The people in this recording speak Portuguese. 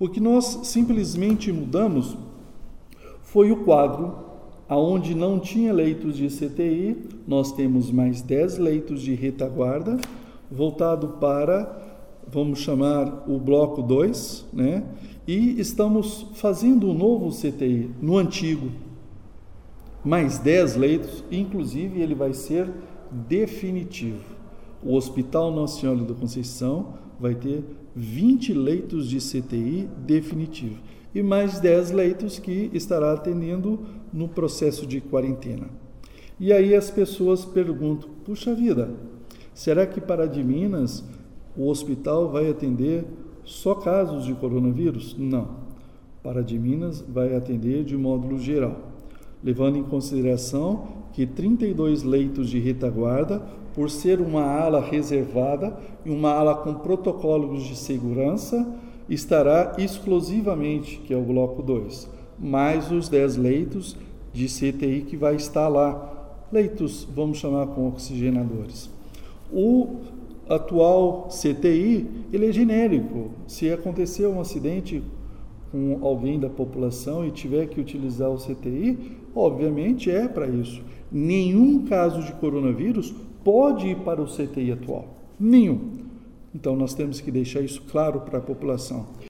O que nós simplesmente mudamos foi o quadro, aonde não tinha leitos de CTI, nós temos mais 10 leitos de retaguarda, voltado para, vamos chamar o bloco 2, né? E estamos fazendo um novo CTI no antigo, mais 10 leitos, inclusive ele vai ser definitivo. O Hospital Nossa Senhora da Conceição vai ter 20 leitos de CTI definitivo e mais 10 leitos que estará atendendo no processo de quarentena. E aí as pessoas perguntam, puxa vida, será que para de Minas o hospital vai atender só casos de coronavírus? Não. Para de Minas vai atender de módulo geral, levando em consideração que 32 leitos de retaguarda, por ser uma ala reservada e uma ala com protocolos de segurança, estará exclusivamente, que é o bloco 2, mais os 10 leitos de CTI que vai estar lá, leitos, vamos chamar com oxigenadores. O atual CTI, ele é genérico. Se acontecer um acidente com alguém da população e tiver que utilizar o CTI, obviamente é para isso. Nenhum caso de coronavírus pode ir para o CTI atual. Nenhum. Então nós temos que deixar isso claro para a população.